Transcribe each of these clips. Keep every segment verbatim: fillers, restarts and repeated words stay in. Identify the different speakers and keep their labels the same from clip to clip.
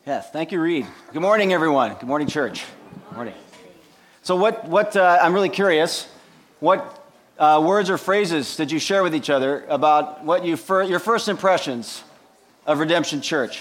Speaker 1: Yes, thank you, Reed. Good morning, everyone. Good morning, church. Good morning. So what, what uh, I'm really curious, what uh, words or phrases did you share with each other about what you fir- your first impressions of Redemption Church?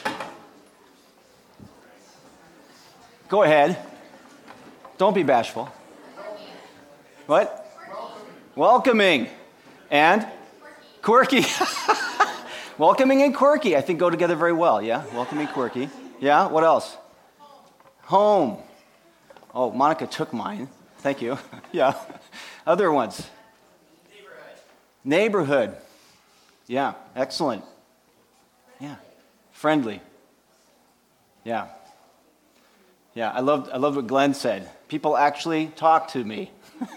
Speaker 1: Go ahead. Don't be bashful. What? Welcoming. And? Quirky. Welcoming and quirky, I think, go together very well, yeah? Welcoming, quirky. Yeah, what else? Home. Oh, Monica took mine. Thank you. Yeah. Other ones? Neighborhood. Neighborhood. Yeah, excellent. Yeah. Friendly. Yeah. Yeah, I loved, I loved what Glenn said. People actually talk to me.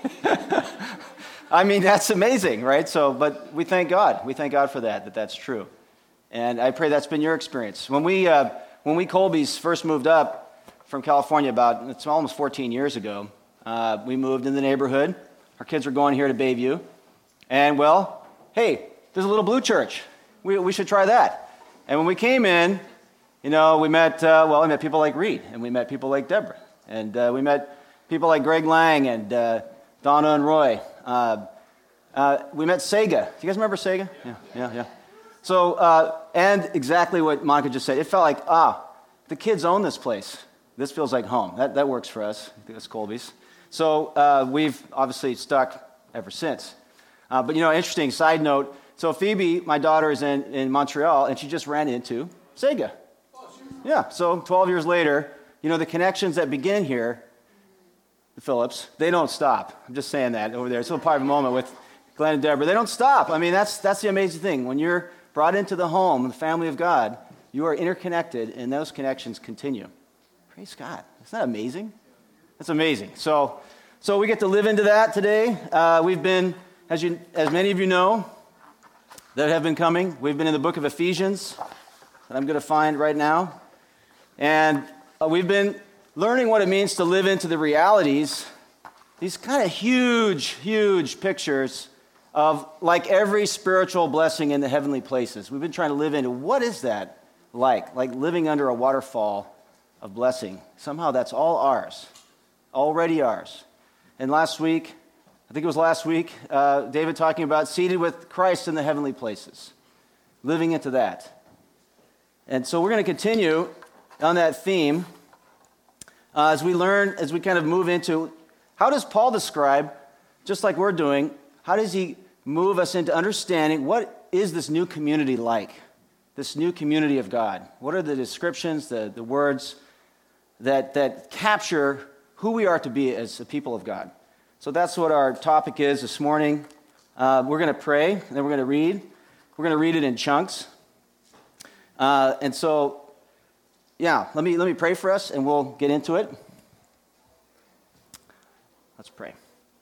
Speaker 1: I mean, that's amazing, right? So, but we thank God. We thank God for that, that that's true. And I pray that's been your experience. When we, uh, when we Colbys first moved up from California about, it's almost fourteen years ago, uh, we moved in the neighborhood. Our kids were going here to Bayview. And, well, hey, there's a little blue church. We, we should try that. And when we came in, you know, we met, uh, well, we met people like Reed, and we met people like Deborah. And uh, we met people like Greg Lang and uh, Donna and Roy. Uh, uh, we met Sega. Do you guys remember Sega? Yeah, yeah, yeah. So, uh, and exactly what Monica just said. It felt like, ah, the kids own this place. This feels like home. That that works for us. I think that's Colbys. So uh, we've obviously stuck ever since. Uh, but, you know, interesting side note. So Phoebe, my daughter, is in, in Montreal, and she just ran into Sega. Yeah, so twelve years later, you know, the connections that begin here, the Phillips, they don't stop. I'm just saying that over there. It's a little private moment with Glenn and Deborah. They don't stop. I mean, that's that's the amazing thing. When you're brought into the home, the family of God, you are interconnected, and those connections continue. Praise God. Isn't that amazing? That's amazing. So so we get to live into that today. Uh, we've been, as you, as many of you know that have been coming, we've been in the book of Ephesians that I'm going to find right now. And uh, we've been learning what it means to live into the realities, these kind of huge, huge pictures of like every spiritual blessing in the heavenly places. We've been trying to live into what is that like, like living under a waterfall of blessing. Somehow that's all ours, already ours. And last week, I think it was last week, uh, David talking about seated with Christ in the heavenly places, living into that. And so we're going to continue on that theme uh, as we learn, as we kind of move into, how does Paul describe, just like we're doing, how does he move us into understanding what is this new community like, this new community of God? What are the descriptions, the, the words that, that capture who we are to be as a people of God? So that's what our topic is this morning. Uh, we're going to pray, and then we're going to read. We're going to read it in chunks. Uh, and so, yeah, let me let me pray for us, and we'll get into it. Let's pray.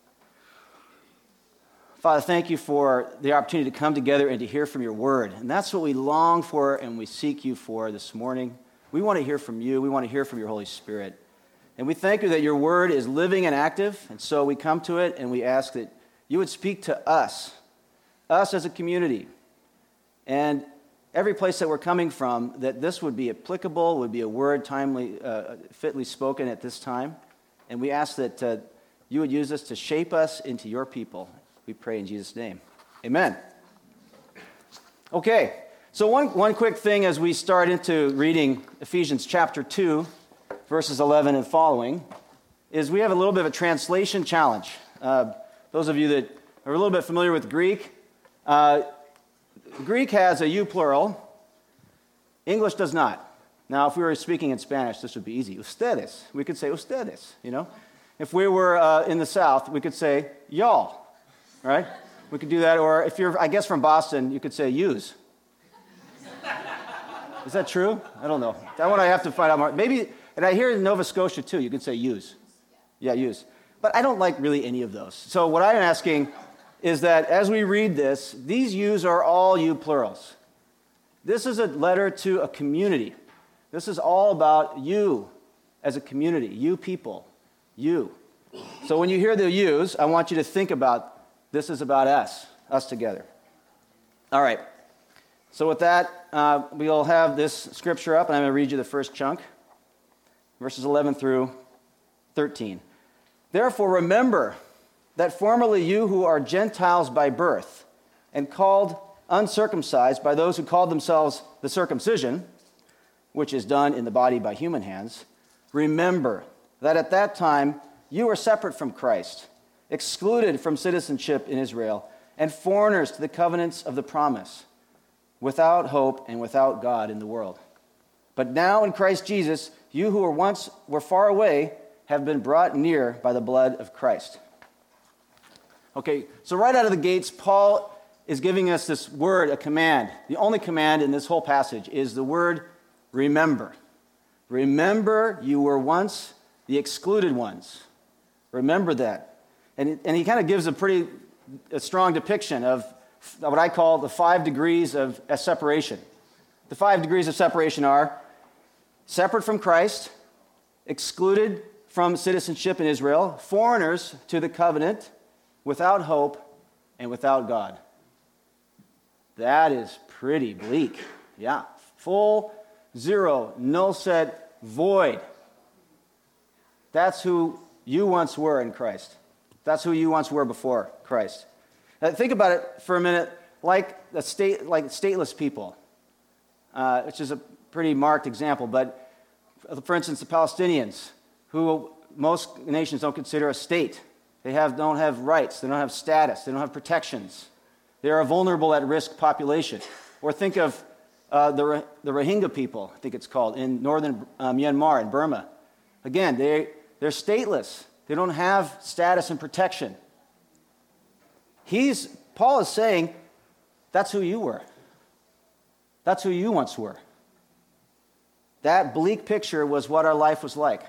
Speaker 1: Father, thank you for the opportunity to come together and to hear from your word. And that's what we long for and we seek you for this morning. We want to hear from you. We want to hear from your Holy Spirit. And we thank you that your word is living and active. And so we come to it and we ask that you would speak to us, us as a community. And every place that we're coming from, that this would be applicable, would be a word timely, uh, fitly spoken at this time. And we ask that uh, you would use this to shape us into your people. We pray in Jesus' name. Amen. Okay, so one, one quick thing as we start into reading Ephesians chapter two, verses eleven and following, is we have a little bit of a translation challenge. Uh, those of you that are a little bit familiar with Greek, uh, Greek has a you plural. English does not. Now, if we were speaking in Spanish, this would be easy. Ustedes. We could say ustedes, you know. If we were uh, in the South, we could say y'all, right? We could do that. Or if you're, I guess, from Boston, you could say yous. Is that true? I don't know. That one I have to find out more. Maybe, and I hear in Nova Scotia, too, you can say yous. Yeah, yous. But I don't like really any of those. So what I'm asking is that as we read this, these yous are all you plurals. This is a letter to a community. This is all about you as a community, you people, you. So when you hear the yous, I want you to think about this is about us, us together. All right. So with that, uh, we'll have this scripture up, and I'm going to read you the first chunk. verses eleven through thirteen. Therefore remember that formerly you who are Gentiles by birth and called uncircumcised by those who called themselves the circumcision, which is done in the body by human hands, remember that at that time you were separate from Christ, excluded from citizenship in Israel, and foreigners to the covenants of the promise, without hope and without God in the world. But now in Christ Jesus, you who were once were far away have been brought near by the blood of Christ. Okay, so right out of the gates, Paul is giving us this word, a command. The only command in this whole passage is the word remember. Remember you were once the excluded ones. Remember that. And, and he kind of gives a pretty a strong depiction of what I call the five degrees of a separation. The five degrees of separation are separate from Christ, excluded from citizenship in Israel, foreigners to the covenant, without hope, and without God. That is pretty bleak. Yeah. Full, zero, null set, void. That's who you once were in Christ. That's who you once were before Christ. Now, think about it for a minute, like a state, like stateless people, uh, which is a pretty marked example. But for instance, the Palestinians, who most nations don't consider a state. They have, don't have rights. They don't have status. They don't have protections. They are a vulnerable, at-risk population. Or think of uh, the, the Rohingya people, I think it's called, in northern uh, Myanmar, in Burma. Again, they, they're stateless. They don't have status and protection. He's, Paul is saying, that's who you were. That's who you once were. That bleak picture was what our life was like.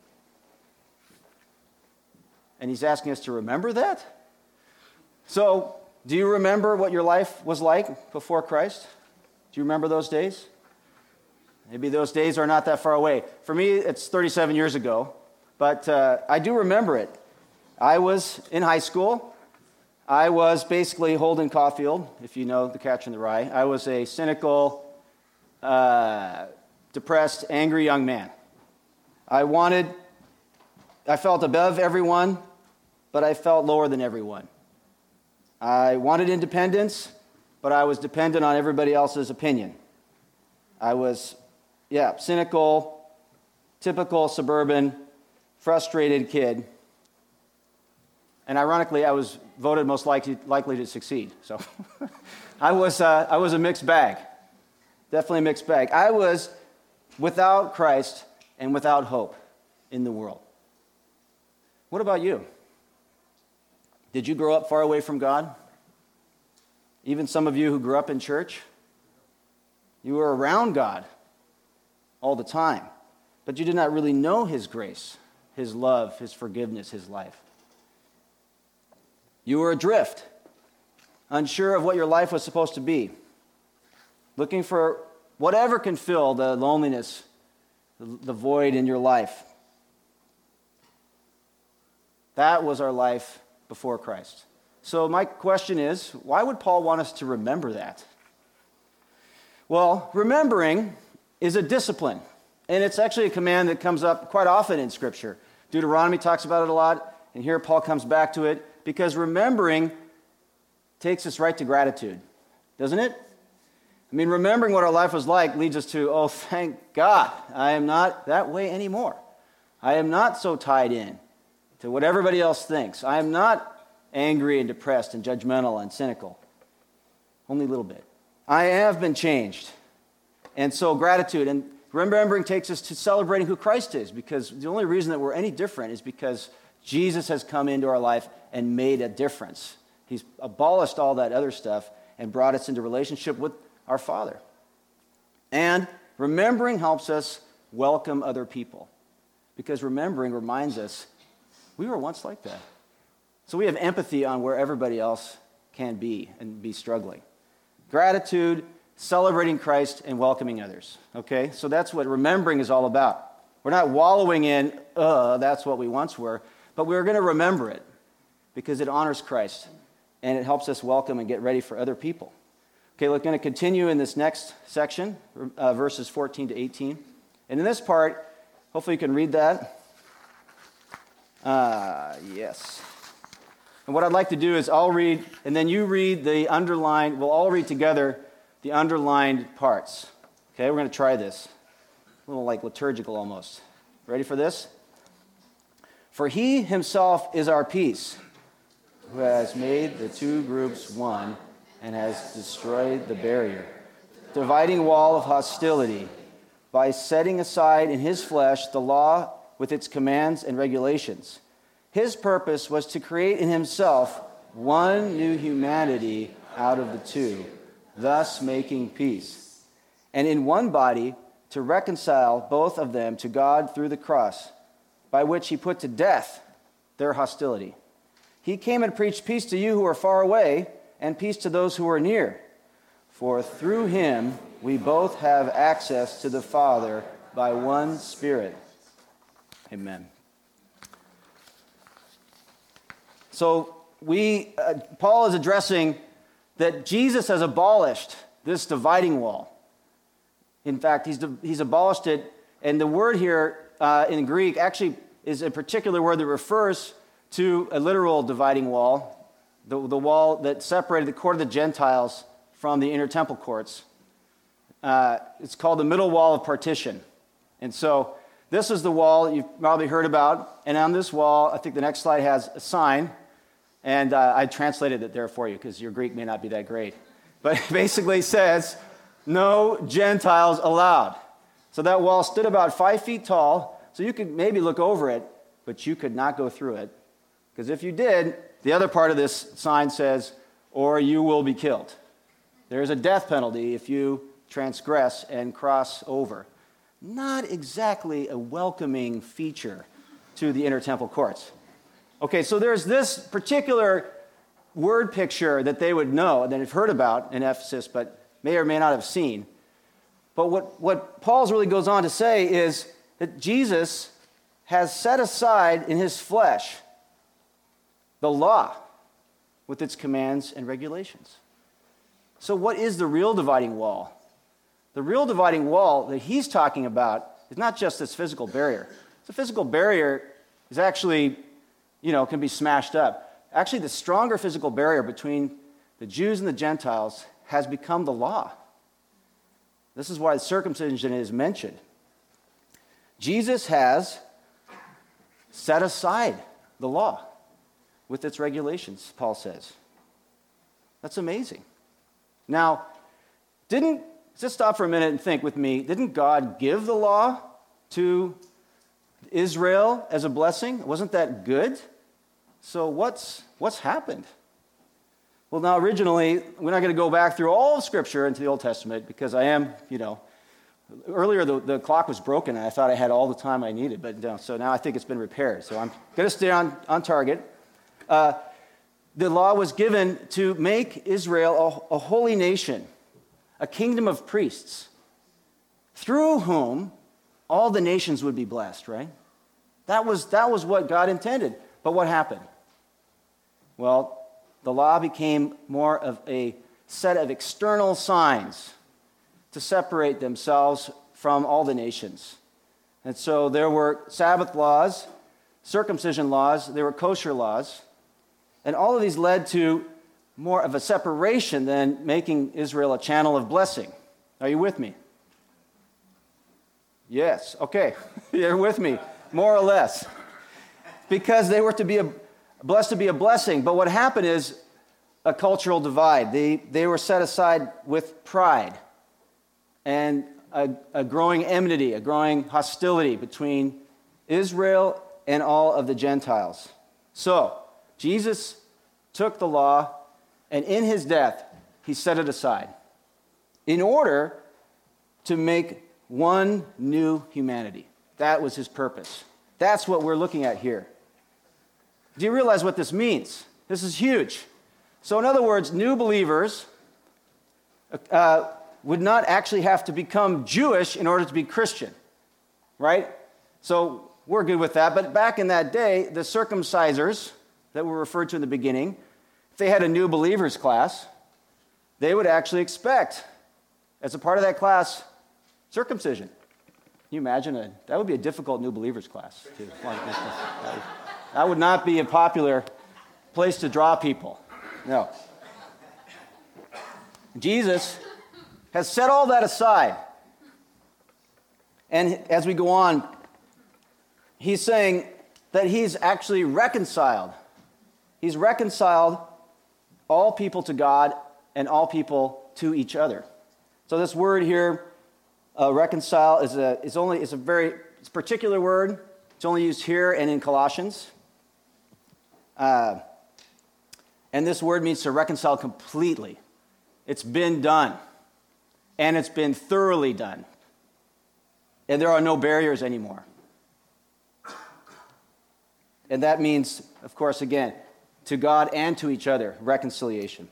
Speaker 1: And he's asking us to remember that? So, do you remember what your life was like before Christ? Do you remember those days? Maybe those days are not that far away. For me, it's thirty-seven years ago, but uh, I do remember it. I was in high school. I was basically Holden Caulfield, if you know The Catcher in the Rye. I was a cynical, uh, depressed, angry young man. I wanted, I felt above everyone, but I felt lower than everyone. I wanted independence, but I was dependent on everybody else's opinion. I was, yeah, cynical, typical suburban, frustrated kid. And ironically, I was voted most likely, likely to succeed. So I was uh, I was a mixed bag, definitely a mixed bag. I was without Christ and without hope in the world. What about you? Did you grow up far away from God? Even some of you who grew up in church, you were around God all the time, but you did not really know His grace, His love, His forgiveness, His life. You were adrift, unsure of what your life was supposed to be, looking for whatever can fill the loneliness, the void in your life. That was our life before Christ. So my question is, why would Paul want us to remember that? Well, remembering is a discipline, and it's actually a command that comes up quite often in Scripture. Deuteronomy talks about it a lot, and here Paul comes back to it, because remembering takes us right to gratitude, doesn't it? I mean, remembering what our life was like leads us to, oh, thank God, I am not that way anymore. I am not so tied in to what everybody else thinks. I am not angry and depressed and judgmental and cynical. Only a little bit. I have been changed. And so gratitude and remembering takes us to celebrating who Christ is, because the only reason that we're any different is because Jesus has come into our life and made a difference. He's abolished all that other stuff and brought us into relationship with our Father. And remembering helps us welcome other people, because remembering reminds us we were once like that. So we have empathy on where everybody else can be and be struggling. Gratitude, celebrating Christ, and welcoming others. Okay? So that's what remembering is all about. We're not wallowing in, uh, that's what we once were, but we're going to remember it because it honors Christ and it helps us welcome and get ready for other people. Okay, we're going to continue in this next section, uh, verses fourteen to eighteen. And in this part, Hopefully you can read that. Uh, yes. And what I'd like to do is I'll read, and then you read the underlined, we'll all read together the underlined parts. Okay, we're going to try this. A little like liturgical almost. Ready for this? For he himself is our peace, who has made the two groups one and has destroyed the barrier, dividing wall of hostility, by setting aside in his flesh the law with its commands and regulations. His purpose was to create in himself one new humanity out of the two, thus making peace, and in one body to reconcile both of them to God through the cross, by which he put to death their hostility. He came and preached peace to you who are far away, and peace to those who are near. For through him we both have access to the Father by one Spirit. Amen. So we, uh, Paul is addressing that Jesus has abolished this dividing wall. In fact, he's, he's abolished it, and the word here uh, in Greek actually is a particular word that refers to a literal dividing wall, the, the wall that separated the court of the Gentiles from the inner temple courts. Uh, it's called the middle wall of partition. And so this is the wall that you've probably heard about, and on this wall, I think the next slide has a sign, and uh, I translated it there for you because your Greek may not be that great. But it basically says, no Gentiles allowed. So that wall stood about five feet tall, so you could maybe look over it, but you could not go through it. Because if you did, the other part of this sign says, or you will be killed. There is a death penalty if you transgress and cross over. Not exactly a welcoming feature to the inner temple courts. Okay, so there's this particular word picture that they would know, that they've heard about in Ephesus, but may or may not have seen. But what, what Paul's really goes on to say is that Jesus has set aside in his flesh the law with its commands and regulations. So what is the real dividing wall? The real dividing wall that he's talking about is not just this physical barrier. The physical barrier is actually, you know, can be smashed up. Actually, the stronger physical barrier between the Jews and the Gentiles has become the law. This is why circumcision is mentioned. Jesus has set aside the law with its regulations, Paul says. That's amazing. Now, didn't, just stop for a minute and think with me, didn't God give the law to Israel as a blessing? Wasn't that good? So what's, what's happened? Well, now originally, we're not going to go back through all of Scripture into the Old Testament because I am, you know, earlier the, the clock was broken and I thought I had all the time I needed, but no, so now I think it's been repaired. So I'm going to stay on, on target. Uh, the law was given to make Israel a, a holy nation, a kingdom of priests, through whom all the nations would be blessed, right? That was, that was what God intended. But what happened? Well, the law became more of a set of external signs to separate themselves from all the nations. And so there were Sabbath laws, circumcision laws, there were kosher laws, and all of these led to more of a separation than making Israel a channel of blessing. Are you with me? Yes, okay, you're with me, more or less. Because they were to be a, blessed to be a blessing, but what happened is a cultural divide. They, they were set aside with pride and a, a growing enmity, a growing hostility between Israel and all of the Gentiles. So, Jesus took the law, and in his death, he set it aside in order to make one new humanity. That was his purpose. That's what we're looking at here. Do you realize what this means? This is huge. So in other words, new believers uh, would not actually have to become Jewish in order to be Christian, right? So we're good with that. But back in that day, the circumcisers that were referred to in the beginning, if they had a new believers class, they would actually expect, as a part of that class, circumcision. you imagine? A, that would be a difficult new believers class. Too. Like, that, would, that would not be a popular place to draw people. No. Jesus has set all that aside. And as we go on, he's saying that he's actually reconciled. He's reconciled all people to God and all people to each other. So this word here, uh, reconcile, is a is only is a very it's a particular word. It's only used here and in Colossians. Uh, and this word means to reconcile completely. It's been done, and it's been thoroughly done. And there are no barriers anymore. And that means, of course, again, to God and to each other, reconciliation.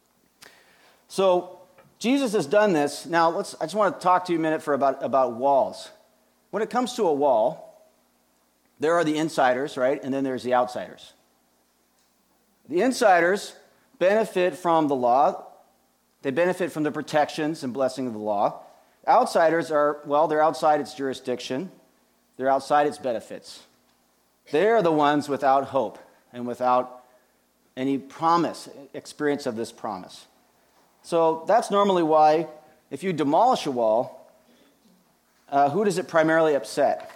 Speaker 1: So Jesus has done this. Now, let's. I just want to talk to you a minute for about, about walls. When it comes to a wall, there are the insiders, right? And then there's the outsiders. The insiders benefit from the law. They benefit from the protections and blessing of the law. Outsiders are, well, they're outside its jurisdiction. They're outside its benefits. They're the ones without hope and without any promise, experience of this promise. So that's normally why, if you demolish a wall, uh, who does it primarily upset?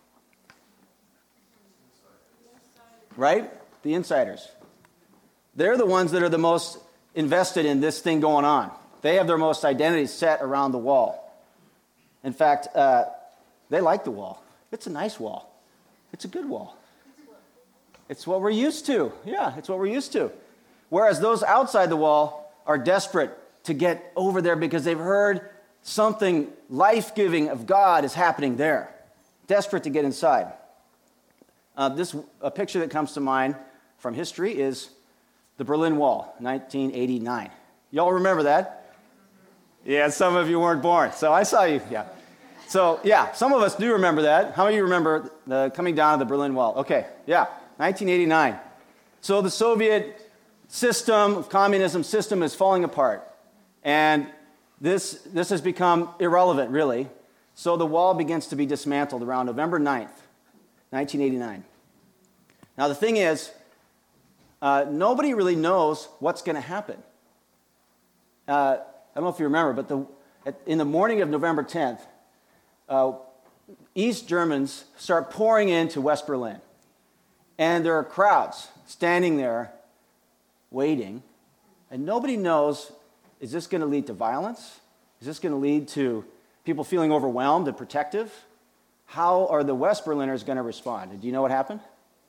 Speaker 1: Right? The insiders. They're the ones that are the most invested in this thing going on. They have their most identity set around the wall. In fact, uh, they like the wall. It's a nice wall. It's a good wall. It's what we're used to. Yeah, it's what we're used to. Whereas those outside the wall are desperate to get over there because they've heard something life-giving of God is happening there. Desperate to get inside. Uh, this a picture that comes to mind from history is the Berlin Wall, nineteen eighty-nine. Y'all remember that? Yeah, some of you weren't born, so I saw you. Yeah. So, yeah, some of us do remember that. How many of you remember the coming down of the Berlin Wall? Okay, yeah, nineteen eighty-nine. So the Soviet system, communism system is falling apart. And this, this has become irrelevant, really. So the wall begins to be dismantled around November ninth, nineteen eighty-nine. Now, the thing is, uh, nobody really knows what's going to happen. Uh, I don't know if you remember, but the, at, in the morning of November tenth, uh, East Germans start pouring into West Berlin. And there are crowds standing there waiting, and nobody knows, is this going to lead to violence? Is this going to lead to people feeling overwhelmed and protective? How are the West Berliners going to respond? And do you know what happened?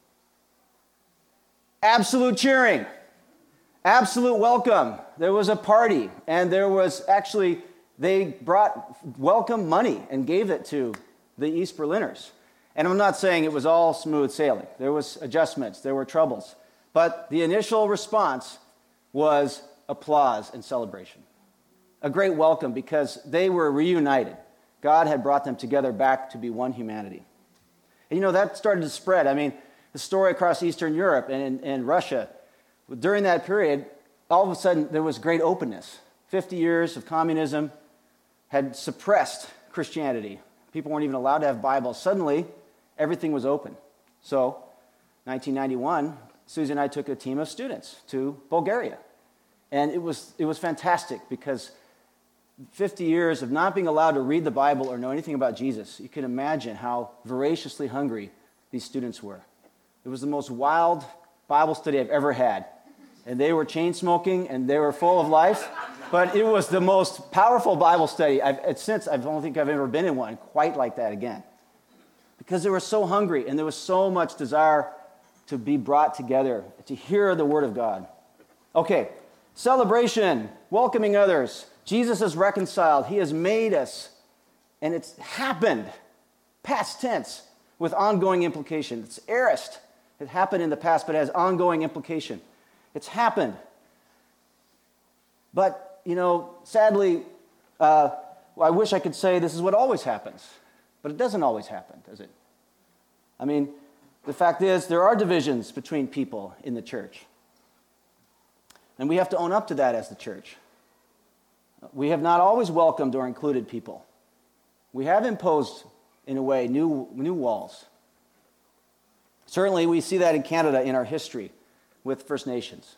Speaker 1: Absolute cheering. Absolute welcome. There was a party, and there was actually, they brought welcome money and gave it to the East Berliners. And I'm not saying it was all smooth sailing. There was adjustments, there were troubles. But the initial response was applause and celebration. A great welcome because they were reunited. God had brought them together back to be one humanity. And you know, that started to spread. I mean, the story across Eastern Europe and, and Russia, during that period, all of a sudden there was great openness. fifty years of communism had suppressed Christianity. People weren't even allowed to have Bibles. Suddenly, everything was open. So, nineteen ninety-one, Susie and I took a team of students to Bulgaria. And it was it was fantastic because fifty years of not being allowed to read the Bible or know anything about Jesus, you can imagine how voraciously hungry these students were. It was the most wild Bible study I've ever had. And they were chain smoking and they were full of life. But it was the most powerful Bible study I've since I don't think I've ever been in one quite like that again. Because they were so hungry and there was so much desire to be brought together, to hear the word of God. Okay, celebration, welcoming others. Jesus is reconciled. He has made us. And it's happened, past tense, with ongoing implication. It's aorist. It happened in the past, but it has ongoing implication. It's happened. But, you know, sadly, uh, well, I wish I could say this is what always happens. But it doesn't always happen, does it? I mean, the fact is, there are divisions between people in the church. And we have to own up to that as the church. We have not always welcomed or included people. We have imposed in a way, new, new walls. Certainly, we see that in Canada in our history with First Nations.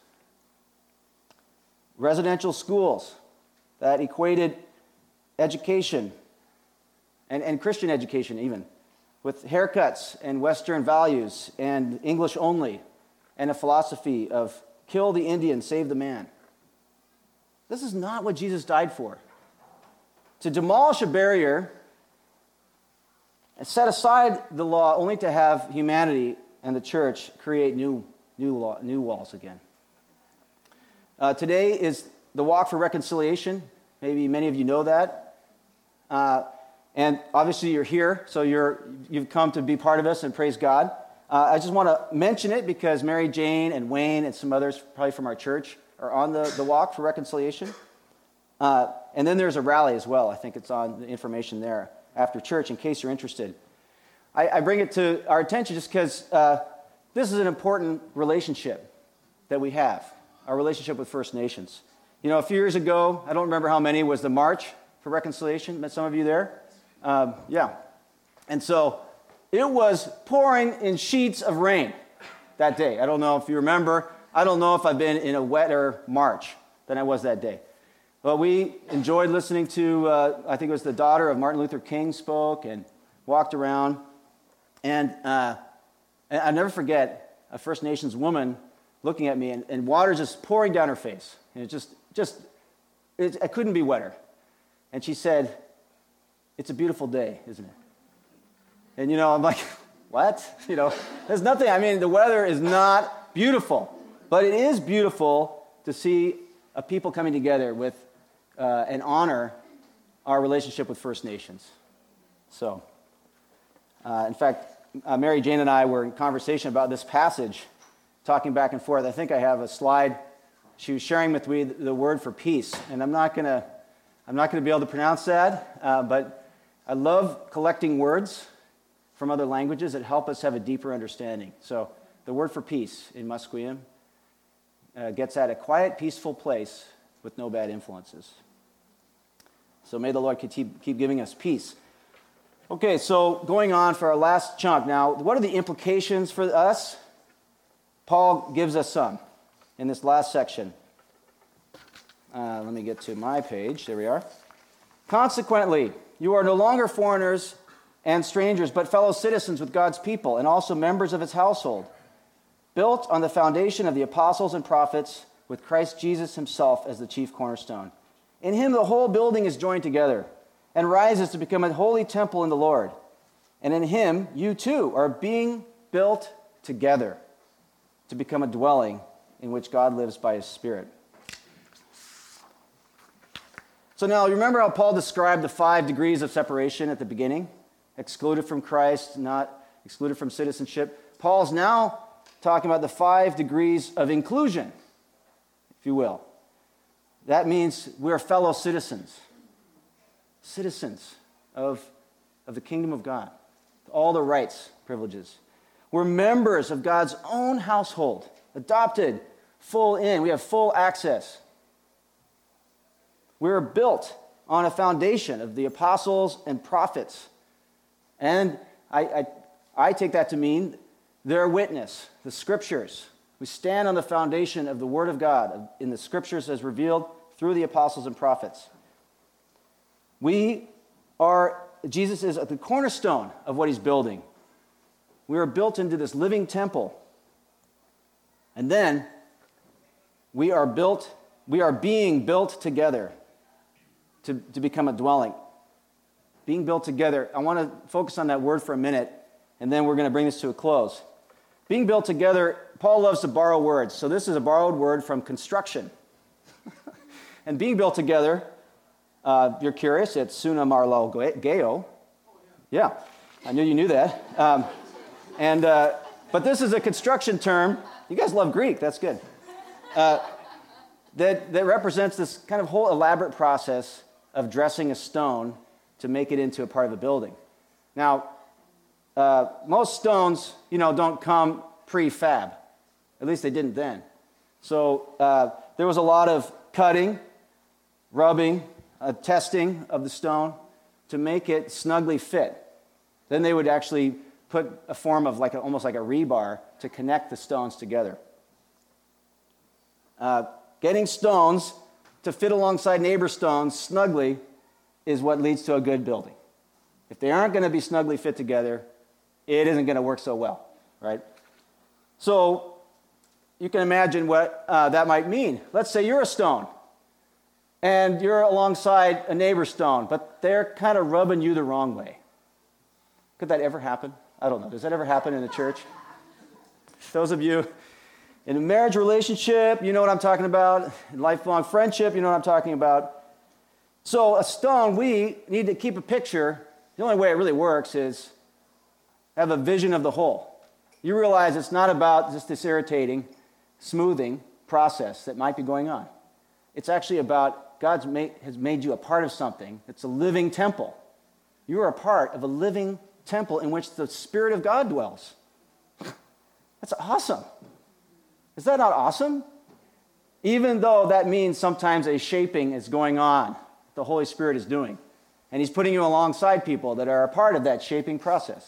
Speaker 1: Residential schools that equated education and, and Christian education even with haircuts and Western values and English only and a philosophy of kill the Indian, save the man. This is not what Jesus died for. To demolish a barrier and set aside the law only to have humanity and the church create new, new, law, new walls again. Uh, today is the Walk for Reconciliation. Maybe many of you know that. Uh, and obviously you're here, so you're, you've come to be part of us, and praise God. Uh, I just want to mention it because Mary Jane and Wayne and some others, probably from our church, are on the, the Walk for Reconciliation. Uh, and then there's a rally as well. I think it's on the information there after church, in case you're interested. I, I bring it to our attention just because uh, this is an important relationship that we have, our relationship with First Nations. You know, a few years ago, I don't remember how many, was the March for Reconciliation. Met some of you there? Um, yeah. And so it was pouring in sheets of rain that day. I don't know if you remember. I don't know if I've been in a wetter March than I was that day. But we enjoyed listening to, uh, I think it was the daughter of Martin Luther King spoke and walked around. And, uh, and I'll never forget a First Nations woman looking at me, and, and water just pouring down her face. And it just, just it, it couldn't be wetter. And she said, "It's a beautiful day, isn't it?" And, you know, I'm like, what? You know, there's nothing. I mean, the weather is not beautiful. But it is beautiful to see a people coming together with uh, and honor our relationship with First Nations. So, uh, in fact, uh, Mary Jane and I were in conversation about this passage, talking back and forth. I think I have a slide. She was sharing with me the, the word for peace, and I'm not gonna, I'm not gonna be able to pronounce that, uh, but I love collecting words from other languages that help us have a deeper understanding. So, the word for peace in Musqueam uh, gets at a quiet, peaceful place with no bad influences. So may the Lord keep, keep giving us peace. Okay, so going on for our last chunk. Now, what are the implications for us? Paul gives us some in this last section. Uh, let me get to my page. There we are. Consequently, you are no longer foreigners and strangers, but fellow citizens with God's people and also members of his household, built on the foundation of the apostles and prophets, with Christ Jesus himself as the chief cornerstone. In him the whole building is joined together and rises to become a holy temple in the Lord. And in him you too are being built together to become a dwelling in which God lives by his Spirit. So now, you remember how Paul described the five degrees of separation at the beginning? Excluded from Christ, not excluded from citizenship. Paul's now talking about the five degrees of inclusion, if you will. That means we're fellow citizens. Citizens of, of the kingdom of God. All the rights, privileges. We're members of God's own household. Adopted, full in. We have full access. We're built on a foundation of the apostles and prophets. And I, I, I take that to mean their witness, the scriptures. We stand on the foundation of the Word of God in the scriptures as revealed through the apostles and prophets. We are, Jesus is at the cornerstone of what he's building. We are built into this living temple. And then we are built, we are being built together to, to become a dwelling. Being built together. I want to focus on that word for a minute, and then we're going to bring this to a close. Being built together, Paul loves to borrow words. So this is a borrowed word from construction. And being built together, uh, you're curious, it's suna marlo geo. Yeah, I knew you knew that. Um, and uh, but this is a construction term. You guys love Greek, that's good. Uh, that, that represents this kind of whole elaborate process of dressing a stone to make it into a part of a building. Now, uh, most stones, you know, don't come prefab. At least they didn't then. So uh, there was a lot of cutting, rubbing, uh, testing of the stone to make it snugly fit Then they would actually put a form of like a, almost like a rebar to connect the stones together. Uh, getting stones to fit alongside neighbor stones snugly is what leads to a good building. If they aren't going to be snugly fit together, it isn't going to work so well, right? So you can imagine what uh, that might mean. Let's say you're a stone, and you're alongside a neighbor stone, but they're kind of rubbing you the wrong way. Could that ever happen? I don't know. Does that ever happen in the church? Those of you in a marriage relationship, you know what I'm talking about. In lifelong friendship, you know what I'm talking about. So a stone, we need to keep a picture. The only way it really works is have a vision of the whole. You realize it's not about just this irritating, smoothing process that might be going on. It's actually about God has made you a part of something. It's a living temple. You are a part of a living temple in which the Spirit of God dwells. That's awesome. Is that not awesome? Even though that means sometimes a shaping is going on, the Holy Spirit is doing. And He's putting you alongside people that are a part of that shaping process.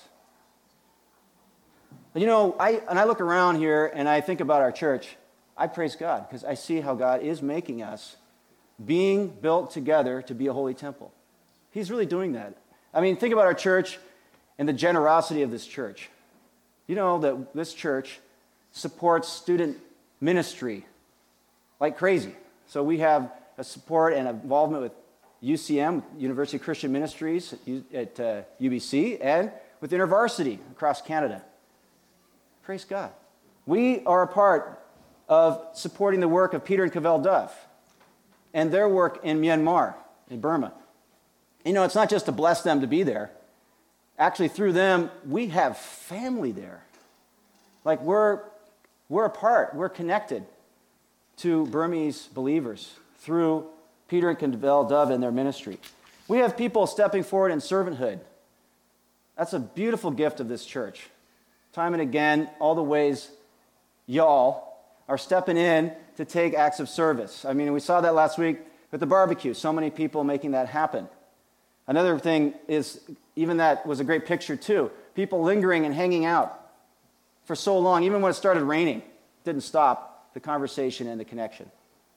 Speaker 1: But you know, I and I look around here and I think about our church. I praise God because I see how God is making us being built together to be a holy temple. He's really doing that. I mean, think about our church and the generosity of this church. You know that this church supports student ministry like crazy. So we have a support and involvement with U C M, University of Christian Ministries at, U, at uh, U B C, and with InterVarsity across Canada. Praise God. We are a part of supporting the work of Peter and Cavell Duff and their work in Myanmar, in Burma. You know, it's not just to bless them to be there. Actually, through them, we have family there. Like, we're, we're a part, we're connected to Burmese believers through Peter and Cavell Duff and their ministry. We have people stepping forward in servanthood. That's a beautiful gift of this church. Time and again, all the ways y'all are stepping in to take acts of service. I mean, we saw that last week with the barbecue. So many people making that happen. Another thing is, even that was a great picture too. People lingering and hanging out for so long, even when it started raining, didn't stop the conversation and the connection.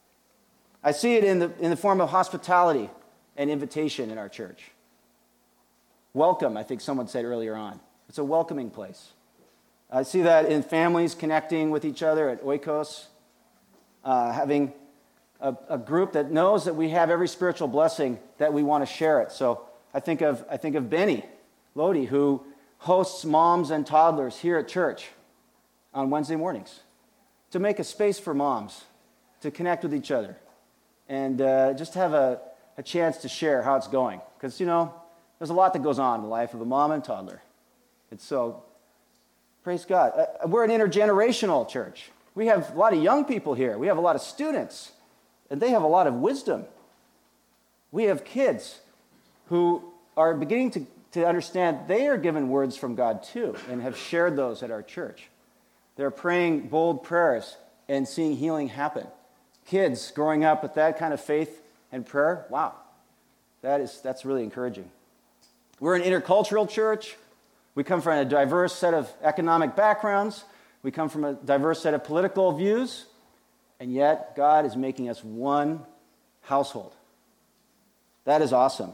Speaker 1: I see it in the, in the form of hospitality and invitation in our church. Welcome, I think someone said earlier on. It's a welcoming place. I see that in families connecting with each other at Oikos, uh, having a, a group that knows that we have every spiritual blessing that we want to share it. So I think of I think of Benny Lodi, who hosts moms and toddlers here at church on Wednesday mornings to make a space for moms to connect with each other and uh, just have a, a chance to share how it's going. Because, you know, there's a lot that goes on in the life of a mom and toddler. And so, praise God. Uh, we're an intergenerational church. We have a lot of young people here. We have a lot of students, and they have a lot of wisdom. We have kids who are beginning to, to understand they are given words from God too, and have shared those at our church. They're praying bold prayers and seeing healing happen. Kids growing up with that kind of faith and prayer, wow, that is that's really encouraging. We're an intercultural church. We come from a diverse set of economic backgrounds. We come from a diverse set of political views. And yet, God is making us one household. That is awesome.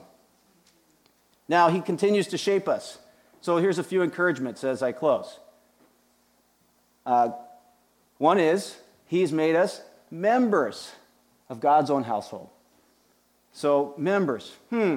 Speaker 1: Now, He continues to shape us. So here's a few encouragements as I close. Uh, one is, He's made us members of God's own household. So, members. Hmm.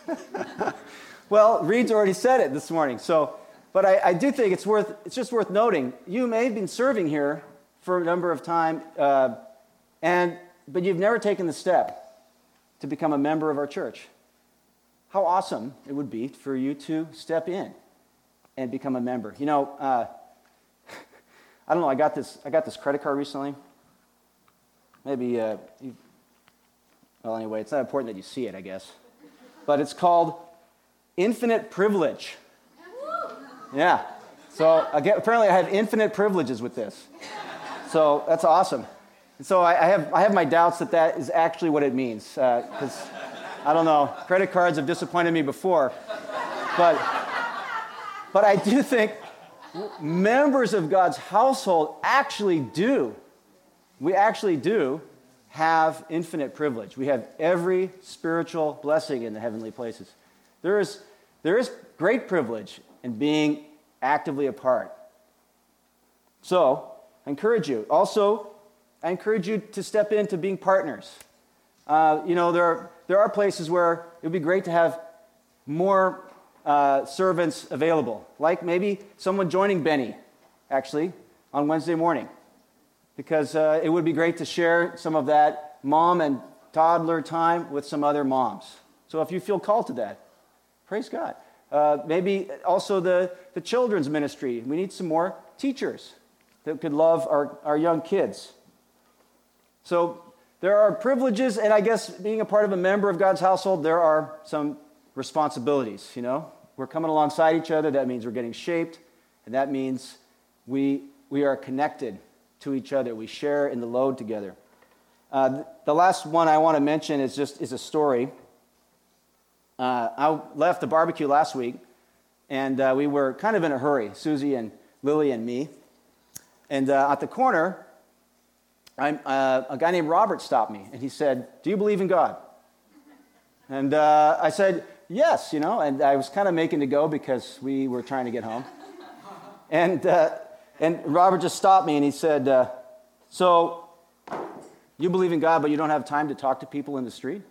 Speaker 1: Well, Reed's already said it this morning. So, but I, I do think it's worth it's just worth noting. You may have been serving here for a number of time, uh, and but you've never taken the step to become a member of our church. How awesome it would be for you to step in and become a member. You know, uh, I don't know. I got this. I got this credit card recently. Maybe. Uh, you, well, anyway, it's not important that you see it, I guess. But it's called Infinite Privilege. Yeah. So again, apparently, I have infinite privileges with this. So that's awesome. And so I, I have I have my doubts that that is actually what it means, because uh, I don't know. Credit cards have disappointed me before, but but I do think members of God's household actually do. We actually do have infinite privilege. We have every spiritual blessing in the heavenly places. There is, there is great privilege in being actively a part. So, I encourage you. Also, I encourage you to step into being partners. Uh, you know, there are, there are places where it would be great to have more uh, servants available, like maybe someone joining Benny, actually, on Wednesday morning. Because uh, it would be great to share some of that mom and toddler time with some other moms. So if you feel called to that, praise God. Uh, maybe also the, the children's ministry. We need some more teachers that could love our, our young kids. So there are privileges, and I guess being a part of a member of God's household, there are some responsibilities, you know. We're coming alongside each other. That means we're getting shaped, and that means we, we are connected to each other. We share in the load together. Uh, the last one I want to mention is just is a story. Uh, I left the barbecue last week, and uh, we were kind of in a hurry, Susie and Lily and me. And uh, at the corner, I'm, uh, a guy named Robert stopped me, and he said, "Do you believe in God?" And uh, I said, "Yes," you know, and I was kind of making to go because we were trying to get home. And uh, And Robert just stopped me and he said, uh, "So, you believe in God, but you don't have time to talk to people in the street?"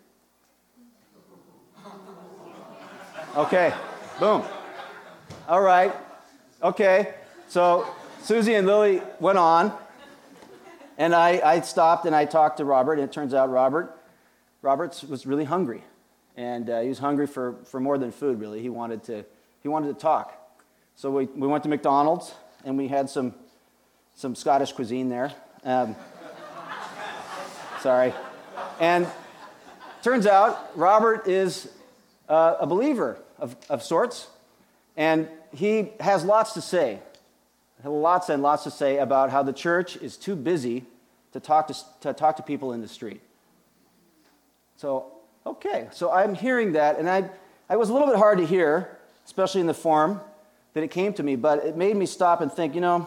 Speaker 1: Okay, boom. All right, okay. So, Susie and Lily went on, and I, I stopped and I talked to Robert, and it turns out Robert, Robert was really hungry. And uh, he was hungry for, for more than food, really. He wanted to, he wanted to talk. So we, we went to McDonald's, and we had some some Scottish cuisine there. Um, sorry. And turns out Robert is uh, a believer of, of sorts, and he has lots to say, lots and lots to say about how the church is too busy to talk to, to talk to people in the street. So, okay, so I'm hearing that, and I, I was a little bit hard to hear, especially in the form that it came to me, but it made me stop and think, you know,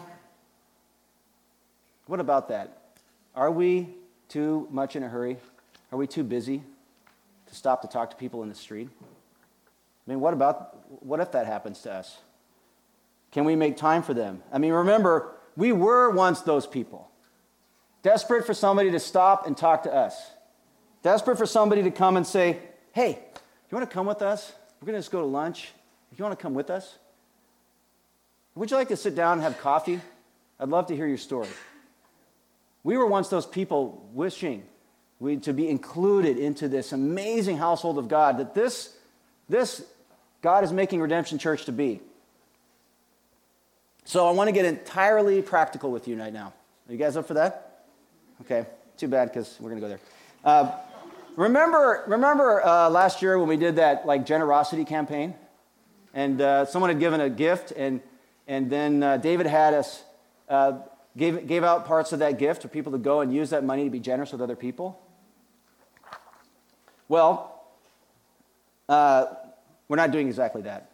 Speaker 1: what about that? Are we too much in a hurry? Are we too busy to stop to talk to people in the street? I mean, what about, what if that happens to us? Can we make time for them? I mean, remember, we were once those people, desperate for somebody to stop and talk to us, desperate for somebody to come and say, "Hey, you want to come with us? We're going to just go to lunch. If you want to come with us? Would you like to sit down and have coffee? I'd love to hear your story." We were once those people wishing we to be included into this amazing household of God that this, this God is making Redemption Church to be. So I want to get entirely practical with you right now. Are you guys up for that? Okay, too bad because we're going to go there. Uh, remember remember uh, last year when we did that like generosity campaign? And uh, someone had given a gift, and and then uh, David had us, uh, gave, gave out parts of that gift for people to go and use that money to be generous with other people. Well, uh, we're not doing exactly that.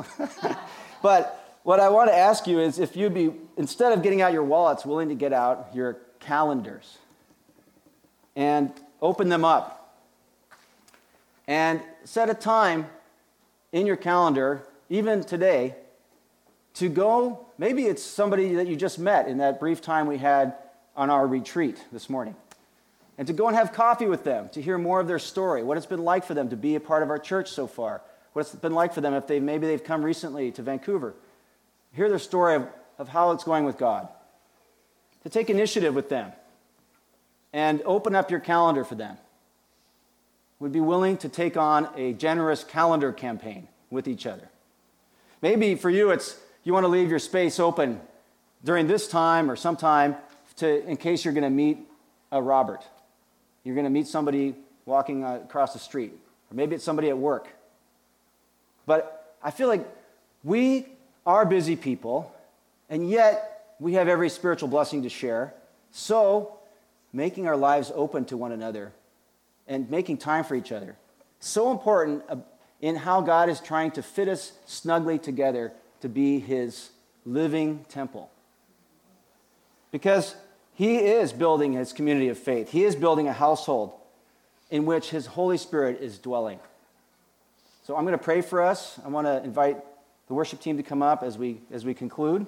Speaker 1: But what I want to ask you is if you'd be, instead of getting out your wallets, willing to get out your calendars and open them up and set a time in your calendar, even today, to go, maybe it's somebody that you just met in that brief time we had on our retreat this morning, and to go and have coffee with them, to hear more of their story, what it's been like for them to be a part of our church so far, what it's been like for them if they maybe they've come recently to Vancouver. Hear their story of, of how it's going with God. To take initiative with them and open up your calendar for them. Would be willing to take on a generous calendar campaign with each other. Maybe for you it's you want to leave your space open during this time or sometime to, in case you're going to meet a Robert. You're going to meet somebody walking uh, across the street. Or maybe it's somebody at work. But I feel like we are busy people, and yet we have every spiritual blessing to share. So making our lives open to one another and making time for each other. So important in how God is trying to fit us snugly together to be his living temple. Because he is building his community of faith. He is building a household in which his Holy Spirit is dwelling. So I'm going to pray for us. I want to invite the worship team to come up as we as we conclude.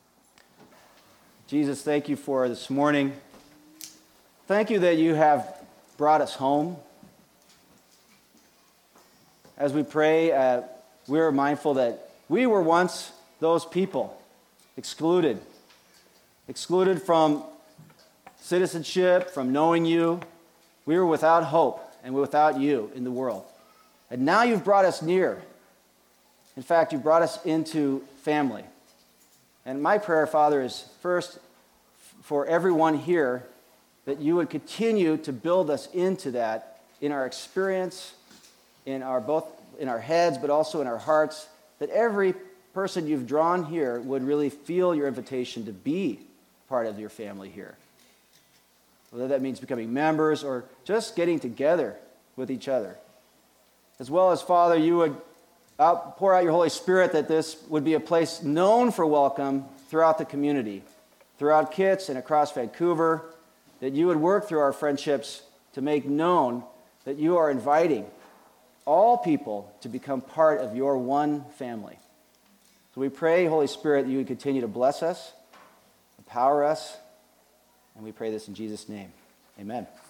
Speaker 1: Jesus, thank you for this morning. Thank you that you have brought us home. As we pray, uh, we're mindful that we were once those people, excluded. Excluded from citizenship, from knowing you. We were without hope and without you in the world. And now you've brought us near. In fact, you've brought us into family. And my prayer, Father, is first for everyone here that you would continue to build us into that in our experience, in our both in our heads, but also in our hearts, that every person you've drawn here would really feel your invitation to be part of your family here. Whether that means becoming members or just getting together with each other. As well as, Father, you would out, pour out your Holy Spirit that this would be a place known for welcome throughout the community, throughout Kits and across Vancouver, that you would work through our friendships to make known that you are inviting all people to become part of your one family. So we pray, Holy Spirit, that you would continue to bless us, empower us, and we pray this in Jesus' name. Amen.